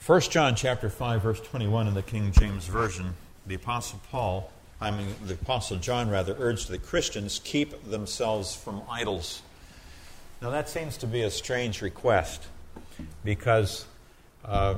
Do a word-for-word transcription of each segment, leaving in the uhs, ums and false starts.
First John chapter five, verse twenty-one in the King James Version, the Apostle Paul, I mean the Apostle John rather, urged the Christians keep themselves from idols. Now that seems to be a strange request because uh,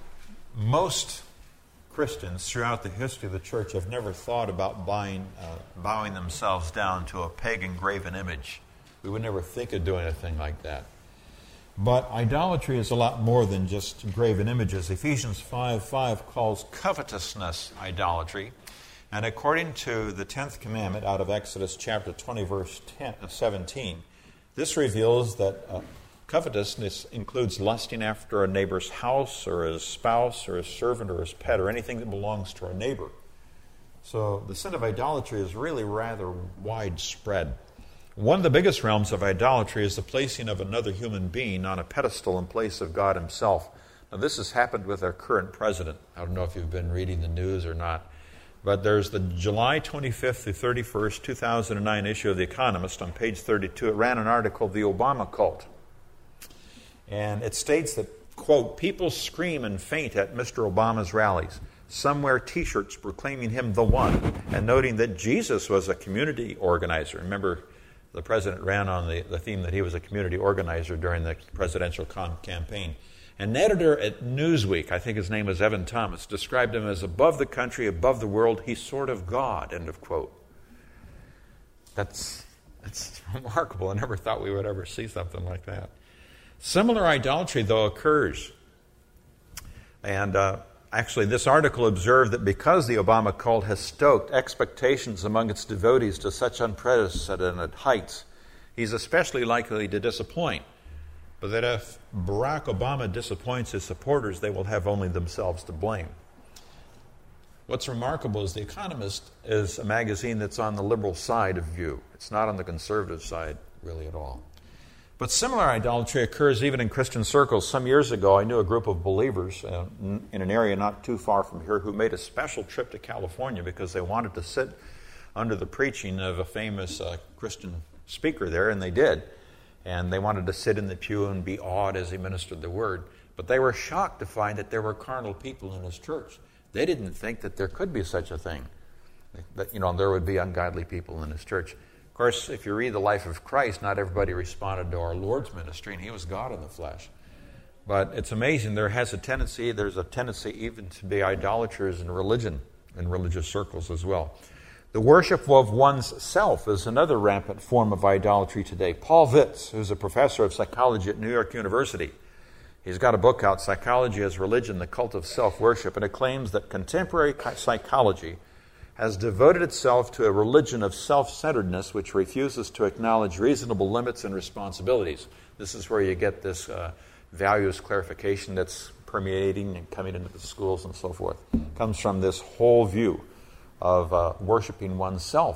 most Christians throughout the history of the church have never thought about buying, uh, bowing themselves down to a pagan graven image. We would never think of doing a thing like that. But idolatry is a lot more than just graven images. Ephesians five five calls covetousness idolatry. And according to the tenth commandment out of Exodus chapter twenty, verse ten, seventeen, this reveals that uh, covetousness includes lusting after a neighbor's house or his spouse or his servant or his pet or anything that belongs to our neighbor. So the sin of idolatry is really rather widespread. One of the biggest realms of idolatry is the placing of another human being on a pedestal in place of God himself. Now, this has happened with our current president. I don't know if you've been reading the news or not, but there's the July twenty-fifth through thirty-first, two thousand nine issue of The Economist on page thirty-two. It ran an article, The Obama Cult. And it states that, quote, people scream and faint at Mister Obama's rallies. Some wear T-shirts proclaiming him the one and noting that Jesus was a community organizer. Remember, the president ran on the, the theme that he was a community organizer during the presidential com- campaign. An editor at Newsweek, I think his name was Evan Thomas, described him as above the country, above the world. He's sort of God, end of quote. That's, that's remarkable. I never thought we would ever see something like that. Similar idolatry, though, occurs. And uh, actually, this article observed that because the Obama cult has stoked expectations among its devotees to such unprecedented heights, he's especially likely to disappoint. But that if Barack Obama disappoints his supporters, they will have only themselves to blame. What's remarkable is The Economist is a magazine that's on the liberal side of view. It's not on the conservative side, really, at all. But similar idolatry occurs even in Christian circles. Some years ago, I knew a group of believers uh, in an area not too far from here who made a special trip to California because they wanted to sit under the preaching of a famous uh, Christian speaker there, and they did. And they wanted to sit in the pew and be awed as he ministered the word. But they were shocked to find that there were carnal people in his church. They didn't think that there could be such a thing, that, you know, there would be ungodly people in his church. Of course, if you read the life of Christ, not everybody responded to our Lord's ministry, and he was God in the flesh. But it's amazing. There has a tendency, there's a tendency even to be idolaters in religion, in religious circles as well. The worship of one's self is another rampant form of idolatry today. Paul Vitz, who's a professor of psychology at New York University, he's got a book out, Psychology as Religion, The Cult of Self-Worship, and it claims that contemporary psychology has devoted itself to a religion of self-centeredness which refuses to acknowledge reasonable limits and responsibilities. This is where you get this uh, values clarification that's permeating and coming into the schools and so forth. It comes from this whole view of uh, worshiping oneself.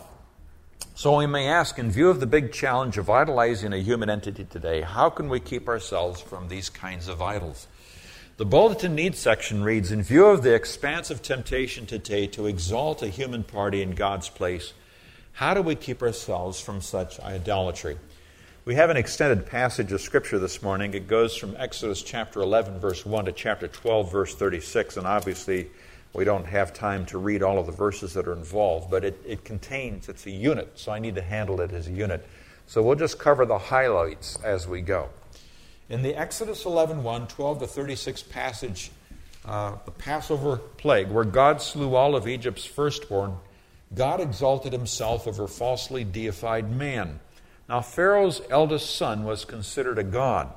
So we may ask, in view of the big challenge of idolizing a human entity today, how can we keep ourselves from these kinds of idols? The Bulletin Needs section reads, in view of the expansive temptation today to exalt a human party in God's place, how do we keep ourselves from such idolatry? We have an extended passage of Scripture this morning. It goes from Exodus chapter eleven, verse one to chapter twelve, verse thirty-six, and obviously we don't have time to read all of the verses that are involved, but it, it contains, it's a unit, so I need to handle it as a unit. So we'll just cover the highlights as we go. In the Exodus eleven one, twelve to thirty-six passage, uh, the Passover plague, where God slew all of Egypt's firstborn, God exalted himself over falsely deified man. Now, Pharaoh's eldest son was considered a god.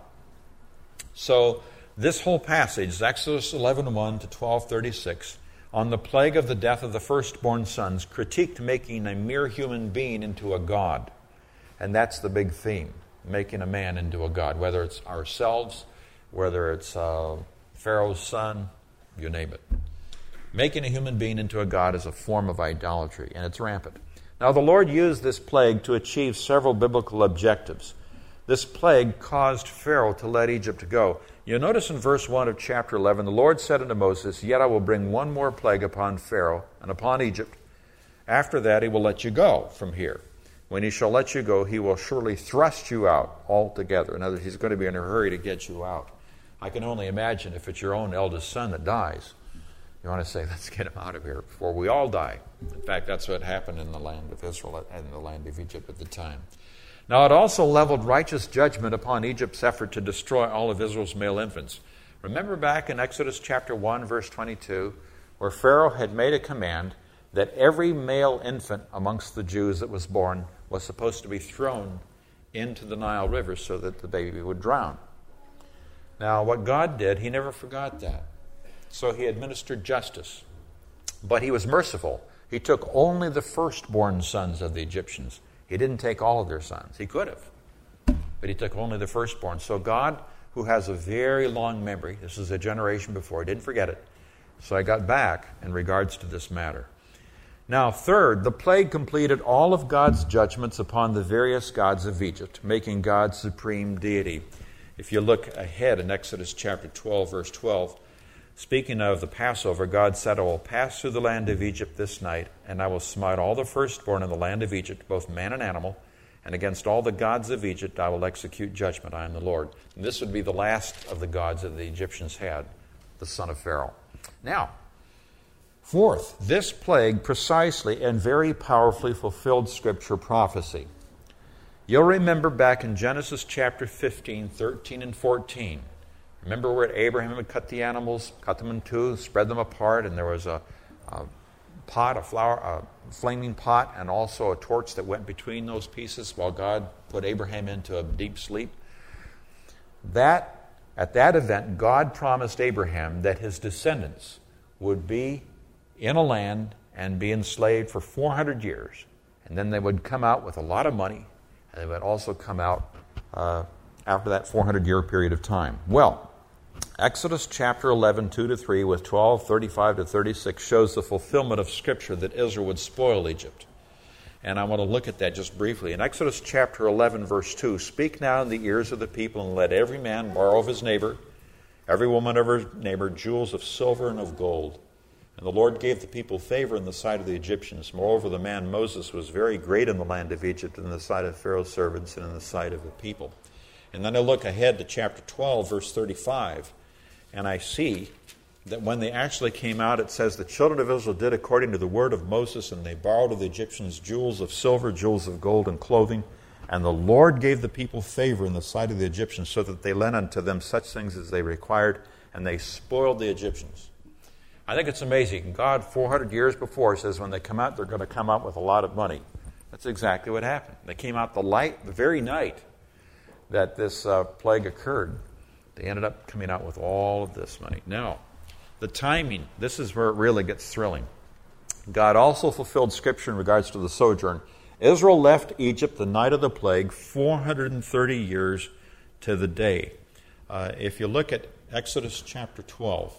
So this whole passage, Exodus eleven one to twelve thirty-six, on the plague of the death of the firstborn sons, critiqued making a mere human being into a god. And that's the big theme. Making a man into a god, whether it's ourselves, whether it's uh, Pharaoh's son, you name it. Making a human being into a god is a form of idolatry, and it's rampant. Now, the Lord used this plague to achieve several biblical objectives. This plague caused Pharaoh to let Egypt go. You'll notice in verse one of chapter eleven, the Lord said unto Moses, yet I will bring one more plague upon Pharaoh and upon Egypt. After that, he will let you go from here. When he shall let you go, he will surely thrust you out altogether. In other words, he's going to be in a hurry to get you out. I can only imagine if it's your own eldest son that dies, you want to say, let's get him out of here before we all die. In fact, that's what happened in the land of Israel and in the land of Egypt at the time. Now, it also leveled righteous judgment upon Egypt's effort to destroy all of Israel's male infants. Remember back in Exodus chapter one, verse twenty-two, where Pharaoh had made a command that every male infant amongst the Jews that was born was supposed to be thrown into the Nile River so that the baby would drown. Now, what God did, he never forgot that. So he administered justice. But he was merciful. He took only the firstborn sons of the Egyptians. He didn't take all of their sons. He could have. But he took only the firstborn. So God, who has a very long memory, this is a generation before, he didn't forget it. So I got back in regards to this matter. Now, third, the plague completed all of God's judgments upon the various gods of Egypt, making God supreme deity. If you look ahead in Exodus chapter twelve, verse twelve, speaking of the Passover, God said, I will pass through the land of Egypt this night, and I will smite all the firstborn in the land of Egypt, both man and animal, and against all the gods of Egypt I will execute judgment. I am the Lord. And this would be the last of the gods that the Egyptians had, the son of Pharaoh. Now, fourth, this plague precisely and very powerfully fulfilled Scripture prophecy. You'll remember back in Genesis chapter fifteen, thirteen, and fourteen. Remember where Abraham had cut the animals, cut them in two, spread them apart, and there was a, a pot, a flower, a flaming pot, and also a torch that went between those pieces while God put Abraham into a deep sleep. That, at that event, God promised Abraham that his descendants would be in a land and be enslaved for four hundred years. And then they would come out with a lot of money, and they would also come out uh, after that four hundred year period of time. Well, Exodus chapter eleven, two to three, with twelve, thirty-five to thirty-six, shows the fulfillment of Scripture that Israel would spoil Egypt. And I want to look at that just briefly. In Exodus chapter eleven, verse two, speak now in the ears of the people, and let every man borrow of his neighbor, every woman of her neighbor, jewels of silver and of gold. And the Lord gave the people favor in the sight of the Egyptians. Moreover, the man Moses was very great in the land of Egypt, in the sight of Pharaoh's servants, and in the sight of the people. And then I look ahead to chapter twelve, verse thirty-five, and I see that when they actually came out, it says, the children of Israel did according to the word of Moses, and they borrowed of the Egyptians jewels of silver, jewels of gold, and clothing. And the Lord gave the people favor in the sight of the Egyptians, so that they lent unto them such things as they required, and they spoiled the Egyptians. I think it's amazing. God, four hundred years before, says when they come out, they're going to come out with a lot of money. That's exactly what happened. They came out the light, the very night that this uh, plague occurred. They ended up coming out with all of this money. Now, the timing, this is where it really gets thrilling. God also fulfilled Scripture in regards to the sojourn. Israel left Egypt the night of the plague, four hundred thirty years to the day. Uh, if you look at Exodus chapter twelve,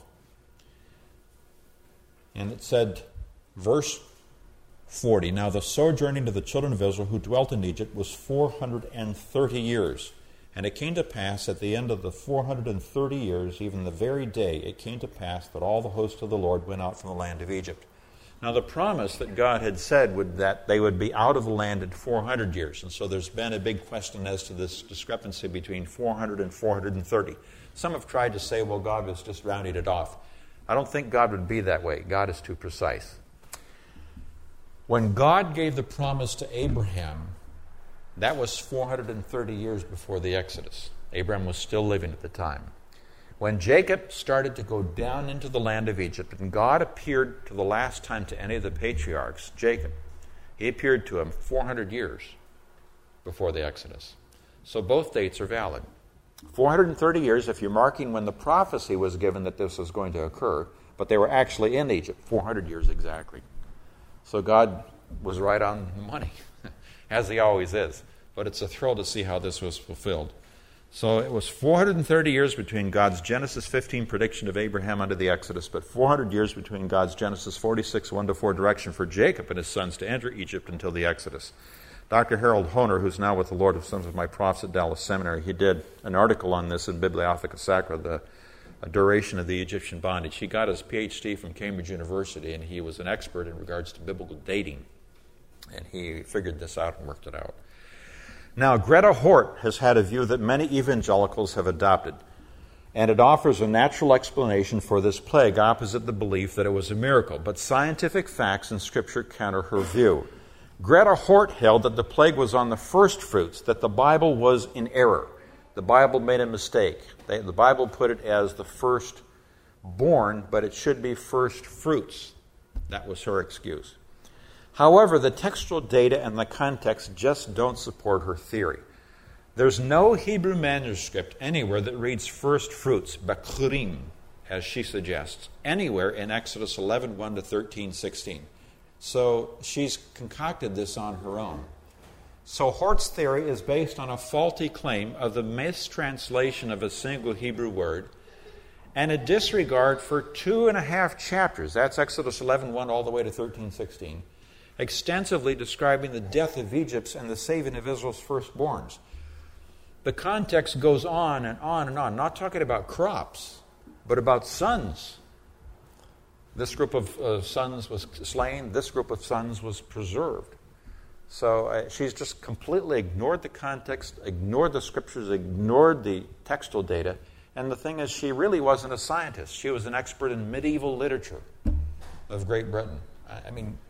and it said, verse forty, now the sojourning of the children of Israel who dwelt in Egypt was four hundred thirty years. And it came to pass at the end of the four hundred thirty years, even the very day, it came to pass that all the host of the Lord went out from the land of Egypt. Now the promise that God had said would that they would be out of the land in four hundred years. And so there's been a big question as to this discrepancy between four hundred and four hundred thirty. Some have tried to say, well, God was just rounding it off. I don't think God would be that way. God is too precise. When God gave the promise to Abraham, that was four hundred thirty years before the Exodus. Abraham was still living at the time. When Jacob started to go down into the land of Egypt, and God appeared to the last time to any of the patriarchs, Jacob, he appeared to him four hundred years before the Exodus. So both dates are valid. four hundred thirty years if you're marking when the prophecy was given that this was going to occur, but they were actually in Egypt, four hundred years exactly. So God was right on the money, as he always is. But it's a thrill to see how this was fulfilled. So it was four hundred thirty years between God's Genesis fifteen prediction of Abraham unto the Exodus, but four hundred years between God's Genesis forty-six, one to four direction for Jacob and his sons to enter Egypt until the Exodus. Doctor Harold Honer, who's now with the Lord of Sons of my profs at Dallas Seminary, he did an article on this in Bibliotheca Sacra, the duration of the Egyptian bondage. He got his P H D from Cambridge University, and he was an expert in regards to biblical dating. And he figured this out and worked it out. Now, Greta Hort has had a view that many evangelicals have adopted. And it offers a natural explanation for this plague, opposite the belief that it was a miracle. But scientific facts in Scripture counter her view. Greta Hort held that the plague was on the first fruits, that the Bible was in error. The Bible made a mistake. They, the Bible put it as the firstborn, but it should be first fruits. That was her excuse. However, the textual data and the context just don't support her theory. There's no Hebrew manuscript anywhere that reads first fruits, bakhurim, as she suggests, anywhere in Exodus eleven, one to thirteen, sixteen. So she's concocted this on her own. So Hort's theory is based on a faulty claim of the mistranslation of a single Hebrew word and a disregard for two and a half chapters, that's Exodus eleven, one all the way to thirteen, sixteen, extensively describing the death of Egypt and the saving of Israel's firstborns. The context goes on and on and on, not talking about crops, but about sons. This group of uh, sons was slain, this group of sons was preserved. So uh, she's just completely ignored the context, ignored the scriptures, ignored the textual data. And the thing is, she really wasn't a scientist. She was an expert in medieval literature of Great Britain. I, I mean,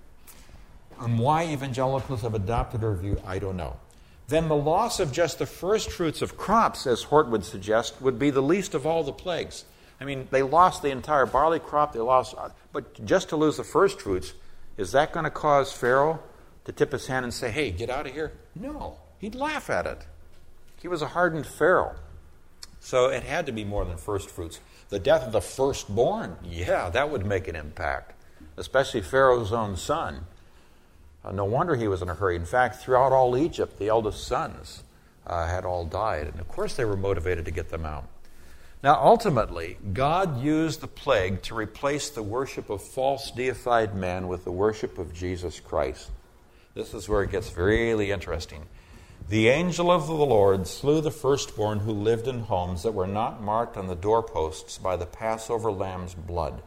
and why evangelicals have adopted her view, I don't know. Then the loss of just the first fruits of crops, as Hort would suggest, would be the least of all the plagues. I mean, they lost the entire barley crop, they lost, but just to lose the first fruits, is that going to cause Pharaoh to tip his hand and say, hey, get out of here? No, he'd laugh at it. He was a hardened Pharaoh. So it had to be more than first fruits. The death of the firstborn, yeah, that would make an impact, especially Pharaoh's own son. Uh, no wonder he was in a hurry. In fact, throughout all Egypt, the eldest sons uh, had all died. And of course they were motivated to get them out. Now, ultimately, God used the plague to replace the worship of false deified man with the worship of Jesus Christ. This is where it gets really interesting. The angel of the Lord slew the firstborn who lived in homes that were not marked on the doorposts by the Passover lamb's blood.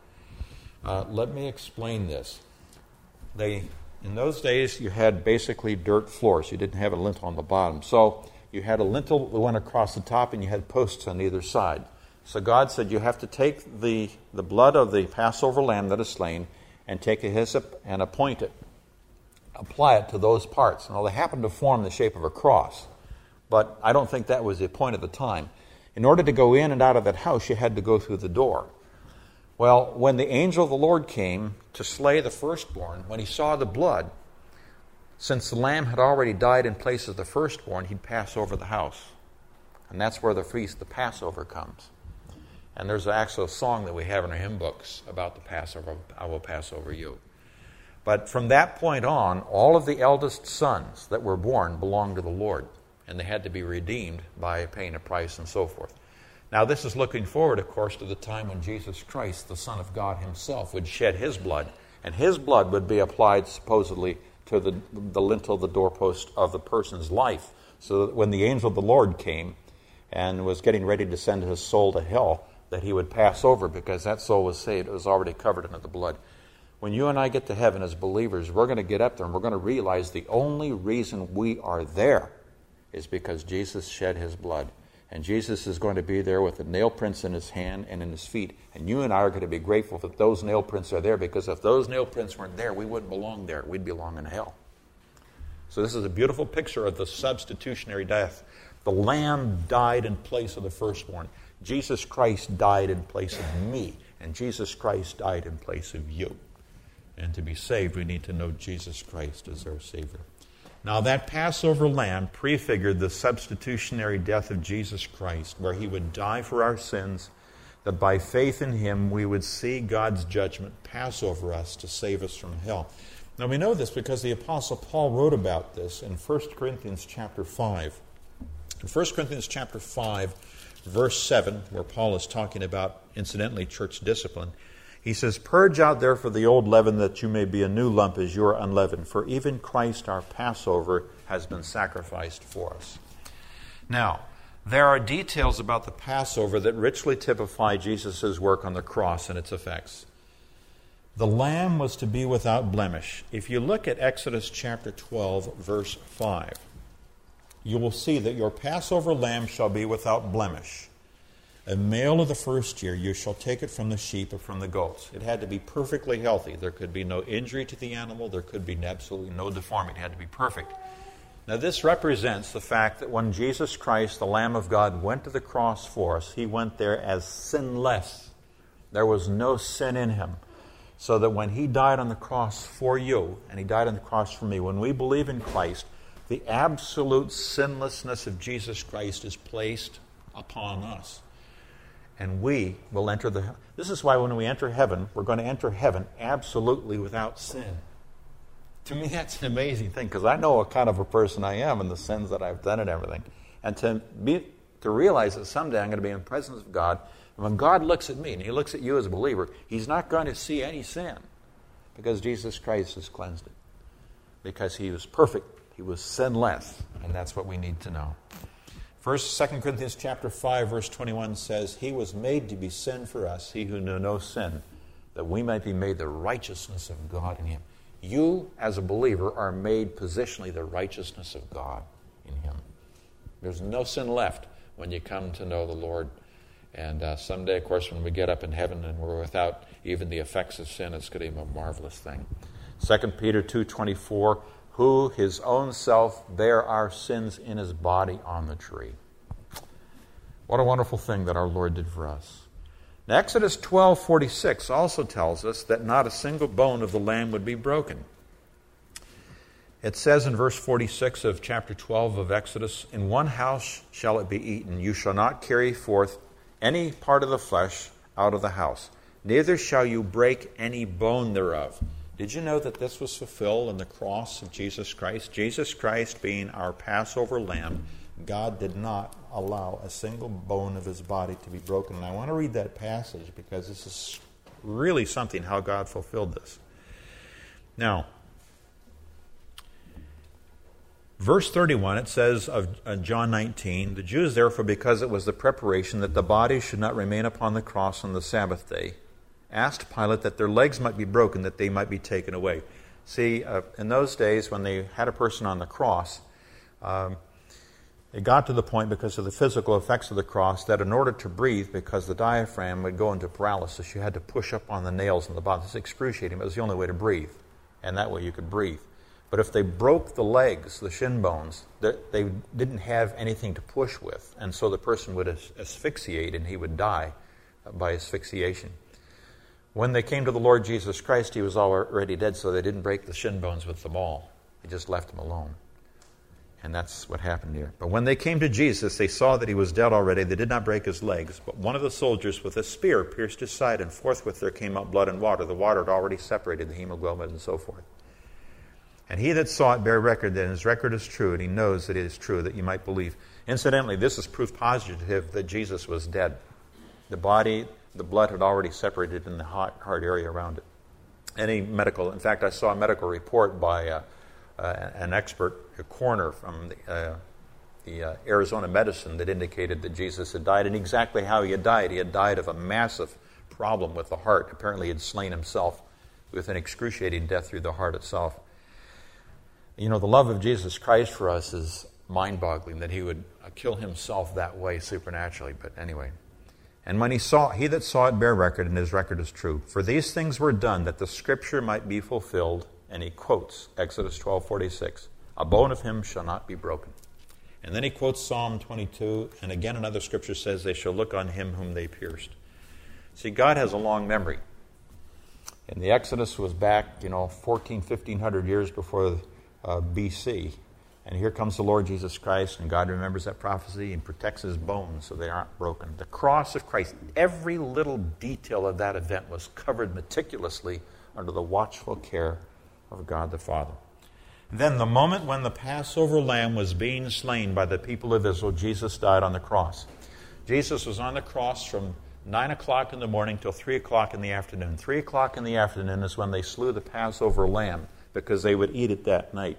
Uh, let me explain this. They... In those days, you had basically dirt floors. You didn't have a lintel on the bottom. So you had a lintel that went across the top, and you had posts on either side. So God said, you have to take the, the blood of the Passover lamb that is slain and take a hyssop and appoint it. Apply it to those parts. Now, they happened to form the shape of a cross, but I don't think that was the point at the time. In order to go in and out of that house, you had to go through the door. Well, when the angel of the Lord came to slay the firstborn, when he saw the blood, since the lamb had already died in place of the firstborn, he'd pass over the house. And that's where the feast, the Passover, comes. And there's actually a song that we have in our hymn books about the Passover, I will pass over you. But from that point on, all of the eldest sons that were born belonged to the Lord, and they had to be redeemed by paying a price and so forth. Now, this is looking forward, of course, to the time when Jesus Christ, the Son of God himself, would shed his blood, and his blood would be applied supposedly to the, the lintel, the doorpost of the person's life, so that when the angel of the Lord came and was getting ready to send his soul to hell, that he would pass over because that soul was saved. It was already covered under the blood. When you and I get to heaven as believers, we're going to get up there and we're going to realize the only reason we are there is because Jesus shed his blood. And Jesus is going to be there with the nail prints in his hand and in his feet. And you and I are going to be grateful that those nail prints are there, because if those nail prints weren't there, we wouldn't belong there. We'd belong in hell. So this is a beautiful picture of the substitutionary death. The lamb died in place of the firstborn. Jesus Christ died in place of me. And Jesus Christ died in place of you. And to be saved, we need to know Jesus Christ as our Savior. Now, that Passover lamb prefigured the substitutionary death of Jesus Christ, where he would die for our sins, that by faith in him we would see God's judgment pass over us to save us from hell. Now, we know this because the Apostle Paul wrote about this in First Corinthians chapter five. In First Corinthians chapter five, verse seven, where Paul is talking about, incidentally, church discipline, he says, "Purge out therefore the old leaven, that you may be a new lump as you are unleavened. For even Christ our Passover has been sacrificed for us." Now, there are details about the Passover that richly typify Jesus' work on the cross and its effects. The lamb was to be without blemish. If you look at Exodus chapter twelve, verse five, you will see that your Passover lamb shall be without blemish. A male of the first year, you shall take it from the sheep or from the goats. It had to be perfectly healthy. There could be no injury to the animal. There could be absolutely no deformity. It had to be perfect. Now, this represents the fact that when Jesus Christ, the Lamb of God, went to the cross for us, he went there as sinless. There was no sin in him. So that when he died on the cross for you, and he died on the cross for me, when we believe in Christ, the absolute sinlessness of Jesus Christ is placed upon us. And we will enter the... This is why when we enter heaven, we're going to enter heaven absolutely without sin. To me, that's an amazing thing, because I know what kind of a person I am and the sins that I've done and everything. And to be, to realize that someday I'm going to be in the presence of God, and when God looks at me, and he looks at you as a believer, he's not going to see any sin, because Jesus Christ has cleansed it. Because he was perfect. He was sinless. And that's what we need to know. First, Second Corinthians chapter five, verse twenty-one says, he was made to be sin for us, he who knew no sin, that we might be made the righteousness of God in him. You, as a believer, are made positionally the righteousness of God in him. There's no sin left when you come to know the Lord. And uh, someday, of course, when we get up in heaven and we're without even the effects of sin, it's going to be a marvelous thing. Second Peter two twenty-four, who his own self bare our sins in his body on the tree. What a wonderful thing that our Lord did for us. Now, Exodus twelve forty-six also tells us that not a single bone of the lamb would be broken. It says in verse forty-six of chapter twelve of Exodus, in one house shall it be eaten. You shall not carry forth any part of the flesh out of the house. Neither shall you break any bone thereof. Did you know that this was fulfilled in the cross of Jesus Christ? Jesus Christ being our Passover lamb, God did not allow a single bone of his body to be broken. And I want to read that passage because this is really something how God fulfilled this. Now, verse thirty-one, it says of John nineteen, the Jews therefore, because it was the preparation that the body should not remain upon the cross on the Sabbath day, asked Pilate that their legs might be broken, that they might be taken away. See, uh, in those days when they had a person on the cross, um, it got to the point because of the physical effects of the cross that in order to breathe, because the diaphragm would go into paralysis, you had to push up on the nails in the bottom. It's excruciating, but it was the only way to breathe. And that way you could breathe. But if they broke the legs, the shin bones, they didn't have anything to push with. And so the person would asphyxiate and he would die by asphyxiation. When they came to the Lord Jesus Christ, he was already dead, so they didn't break the shin bones with them all. They just left him alone. And that's what happened here. But when they came to Jesus, they saw that he was dead already. They did not break his legs. But one of the soldiers with a spear pierced his side, and forthwith there came out blood and water. The water had already separated the hemoglobin and so forth. And he that saw it bare record that his record is true, and he knows that it is true, that you might believe. Incidentally, this is proof positive that Jesus was dead. The body, the blood had already separated in the heart, heart area around it. Any medical, in fact, I saw a medical report by uh, uh, an expert, a coroner from the, uh, the uh, Arizona Medicine, that indicated that Jesus had died, and exactly how he had died. He had died of a massive problem with the heart. Apparently he had slain himself with an excruciating death through the heart itself. You know, the love of Jesus Christ for us is mind-boggling, that he would kill himself that way supernaturally. But anyway, and when he saw, he that saw it bare record, and his record is true. For these things were done that the scripture might be fulfilled. And he quotes Exodus twelve forty-six. A bone of him shall not be broken. And then he quotes Psalm twenty-two. And again another scripture says, they shall look on him whom they pierced. See, God has a long memory. And the Exodus was back, you know, fourteen, fifteen hundred years before uh, B C. And here comes the Lord Jesus Christ, and God remembers that prophecy and protects his bones so they aren't broken. The cross of Christ, every little detail of that event was covered meticulously under the watchful care of God the Father. Then the moment when the Passover lamb was being slain by the people of Israel, Jesus died on the cross. Jesus was on the cross from nine o'clock in the morning till three o'clock in the afternoon. three o'clock in the afternoon is when they slew the Passover lamb, because they would eat it that night.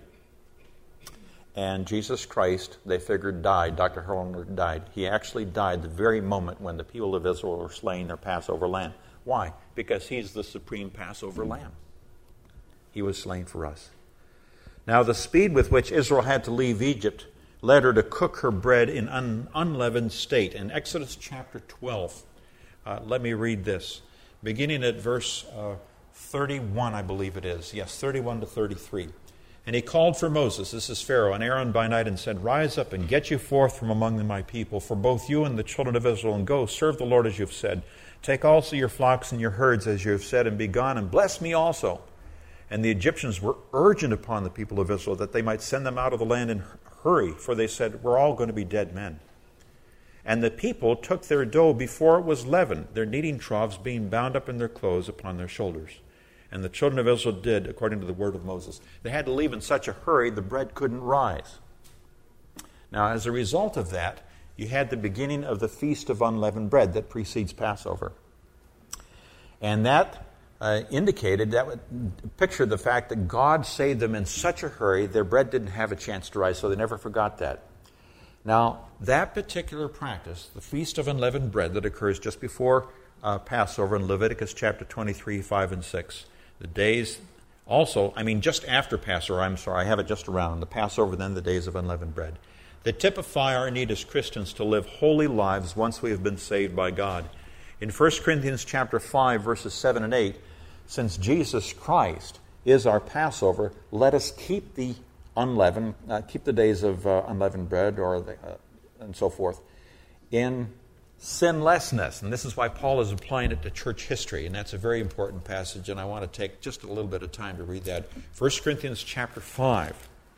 And Jesus Christ, they figured, died. Doctor Herrmann died. He actually died the very moment when the people of Israel were slaying their Passover lamb. Why? Because he's the supreme Passover lamb. He was slain for us. Now, the speed with which Israel had to leave Egypt led her to cook her bread in un- unleavened state. In Exodus chapter twelve, uh, let me read this. Beginning at verse uh, thirty-one, I believe it is. Yes, thirty-one to thirty-three. And he called for Moses, this is Pharaoh, and Aaron by night, and said, Rise up and get you forth from among my people, for both you and the children of Israel, and go, serve the Lord as you have said. Take also your flocks and your herds as you have said, and be gone, and bless me also. And the Egyptians were urgent upon the people of Israel that they might send them out of the land in hurry, for they said, We're all going to be dead men. And the people took their dough before it was leavened, their kneading troughs being bound up in their clothes upon their shoulders. And the children of Israel did according to the word of Moses. They had to leave in such a hurry, the bread couldn't rise. Now, as a result of that, you had the beginning of the Feast of Unleavened Bread that precedes Passover. And that uh, indicated, that would picture the fact that God saved them in such a hurry, their bread didn't have a chance to rise, so they never forgot that. Now, that particular practice, the Feast of Unleavened Bread that occurs just before uh, Passover in Leviticus chapter twenty-three, five and six, the days also, I mean just after Passover, I'm sorry, I have it just around, the Passover, then the days of unleavened bread. They typify our need as Christians to live holy lives once we have been saved by God. In First Corinthians chapter five, verses seven and eight, since Jesus Christ is our Passover, let us keep the unleavened, uh, keep the days of uh, unleavened bread, or the, uh, and so forth, in sinlessness. And this is why Paul is applying it to church history, and that's a very important passage, and I want to take just a little bit of time to read that. First Corinthians chapter five.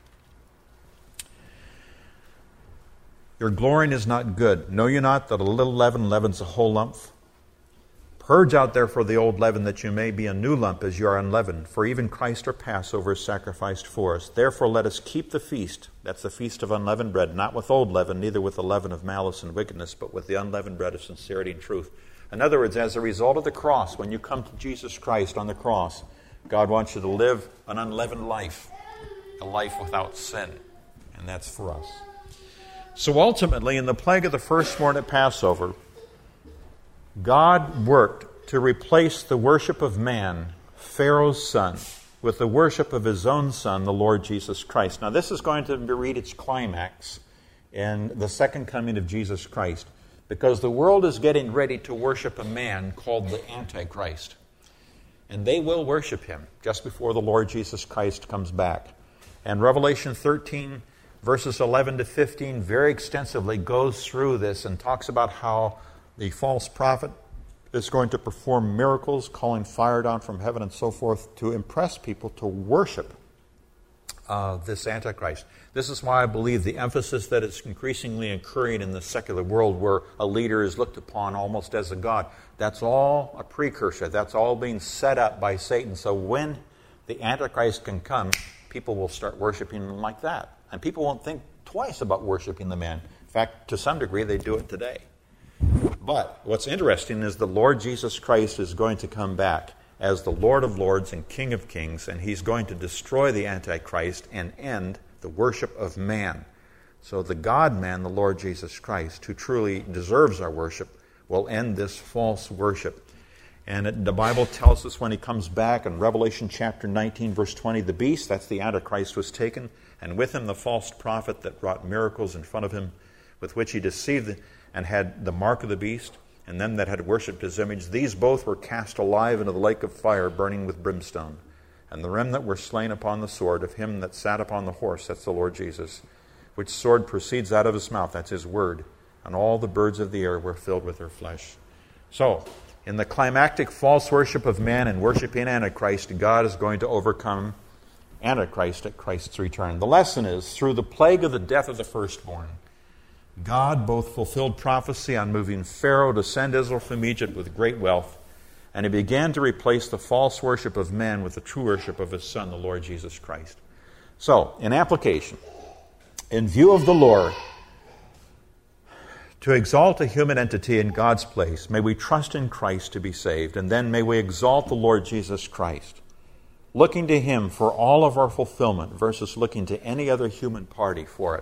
Your glorying is not good. Know you not that a little leaven leavens a whole lump? Purge out therefore the old leaven, that you may be a new lump as you are unleavened. For even Christ our Passover is sacrificed for us. Therefore let us keep the feast, that's the feast of unleavened bread, not with old leaven, neither with the leaven of malice and wickedness, but with the unleavened bread of sincerity and truth. In other words, as a result of the cross, when you come to Jesus Christ on the cross, God wants you to live an unleavened life, a life without sin. And that's for us. So ultimately, in the plague of the firstborn at Passover, God worked to replace the worship of man, Pharaoh's son, with the worship of his own son, the Lord Jesus Christ. Now, this is going to reach its climax in the second coming of Jesus Christ, because the world is getting ready to worship a man called the Antichrist. And they will worship him just before the Lord Jesus Christ comes back. And Revelation thirteen, verses eleven to fifteen, very extensively goes through this and talks about how the false prophet is going to perform miracles, calling fire down from heaven and so forth, to impress people to worship uh, this Antichrist. This is why I believe the emphasis that is increasingly occurring in the secular world, where a leader is looked upon almost as a god, that's all a precursor. That's all being set up by Satan. So when the Antichrist can come, people will start worshiping him like that. And people won't think twice about worshiping the man. In fact, to some degree, they do it today. But what's interesting is the Lord Jesus Christ is going to come back as the Lord of Lords and King of Kings, and he's going to destroy the Antichrist and end the worship of man. So the God-man, the Lord Jesus Christ, who truly deserves our worship, will end this false worship. And it, the Bible tells us when he comes back in Revelation chapter nineteen, verse twenty, the beast, that's the Antichrist, was taken, and with him the false prophet that wrought miracles in front of him, with which he deceived the and had the mark of the beast, and them that had worshipped his image. These both were cast alive into the lake of fire, burning with brimstone. And the remnant were slain upon the sword of him that sat upon the horse, that's the Lord Jesus, which sword proceeds out of his mouth, that's his word. And all the birds of the air were filled with their flesh. So, in the climactic false worship of man and worshiping Antichrist, God is going to overcome Antichrist at Christ's return. The lesson is, through the plague of the death of the firstborn, God both fulfilled prophecy on moving Pharaoh to send Israel from Egypt with great wealth, and he began to replace the false worship of man with the true worship of his Son, the Lord Jesus Christ. So, in application, in view of the Lord, to exalt a human entity in God's place, may we trust in Christ to be saved, and then may we exalt the Lord Jesus Christ, looking to him for all of our fulfillment versus looking to any other human party for it.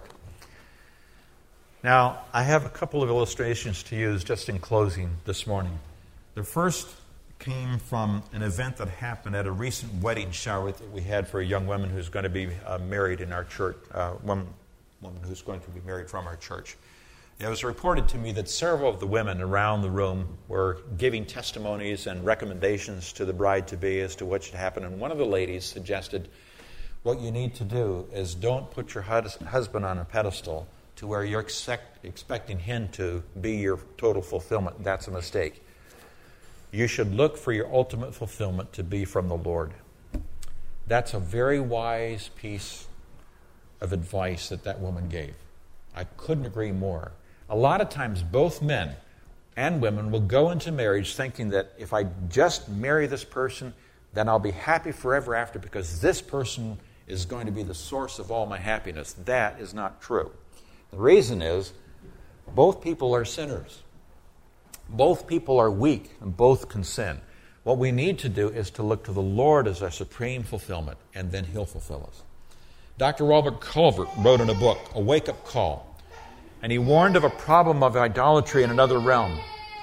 Now, I have a couple of illustrations to use just in closing this morning. The first came from an event that happened at a recent wedding shower that we had for a young woman who's going to be uh, married in our church, uh, one, woman who's going to be married from our church. It was reported to me that several of the women around the room were giving testimonies and recommendations to the bride-to-be as to what should happen. And one of the ladies suggested, what you need to do is don't put your hus- husband on a pedestal to where you're expect, expecting him to be your total fulfillment. That's a mistake. You should look for your ultimate fulfillment to be from the Lord. That's a very wise piece of advice that that woman gave. I couldn't agree more. A lot of times both men and women will go into marriage thinking that if I just marry this person, then I'll be happy forever after because this person is going to be the source of all my happiness. That is not true. The reason is both people are sinners. Both people are weak and both can sin. What we need to do is to look to the Lord as our supreme fulfillment, and then He'll fulfill us. Doctor Robert Culver wrote in a book, A Wake-Up Call, and he warned of a problem of idolatry in another realm.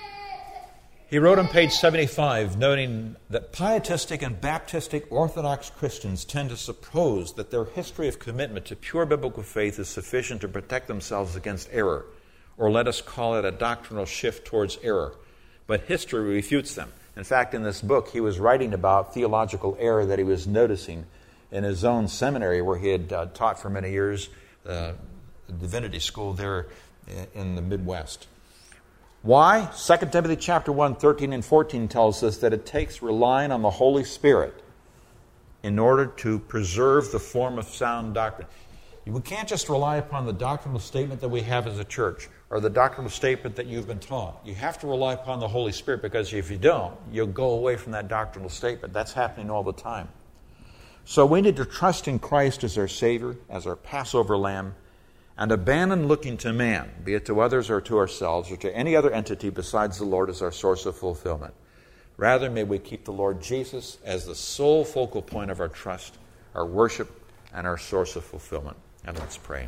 He wrote on page seventy-five, noting that pietistic and Baptistic Orthodox Christians tend to suppose that their history of commitment to pure biblical faith is sufficient to protect themselves against error, or let us call it a doctrinal shift towards error. But history refutes them. In fact, in this book, he was writing about theological error that he was noticing in his own seminary where he had uh, taught for many years, uh, the divinity school there in the Midwest. Why? Second Timothy chapter one, thirteen and fourteen tells us that it takes relying on the Holy Spirit in order to preserve the form of sound doctrine. We can't just rely upon the doctrinal statement that we have as a church or the doctrinal statement that you've been taught. You have to rely upon the Holy Spirit, because if you don't, you'll go away from that doctrinal statement. That's happening all the time. So we need to trust in Christ as our Savior, as our Passover Lamb, and abandon looking to man, be it to others or to ourselves or to any other entity besides the Lord as our source of fulfillment. Rather, may we keep the Lord Jesus as the sole focal point of our trust, our worship, and our source of fulfillment. And let's pray.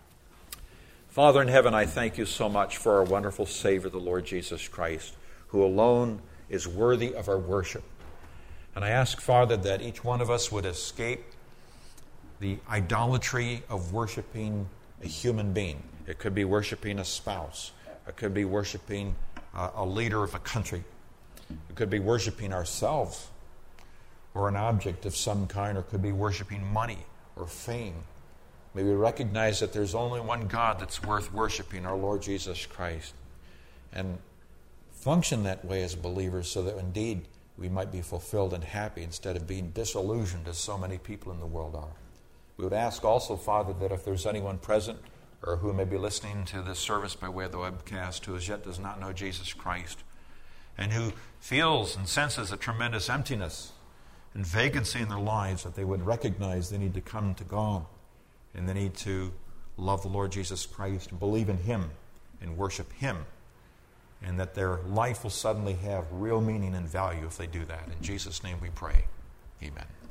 Father in heaven, I thank you so much for our wonderful Savior, the Lord Jesus Christ, who alone is worthy of our worship. And I ask, Father, that each one of us would escape the idolatry of worshiping a human being. It could be worshiping a spouse. It could be worshiping uh, a leader of a country. It could be worshiping ourselves or an object of some kind, or it could be worshiping money or fame. May we recognize that there's only one God that's worth worshiping, our Lord Jesus Christ, and function that way as believers so that indeed we might be fulfilled and happy instead of being disillusioned as so many people in the world are. We would ask also, Father, that if there's anyone present or who may be listening to this service by way of the webcast who as yet does not know Jesus Christ and who feels and senses a tremendous emptiness and vacancy in their lives, that they would recognize they need to come to God and they need to love the Lord Jesus Christ and believe in Him and worship Him, and that their life will suddenly have real meaning and value if they do that. In Jesus' name we pray. Amen.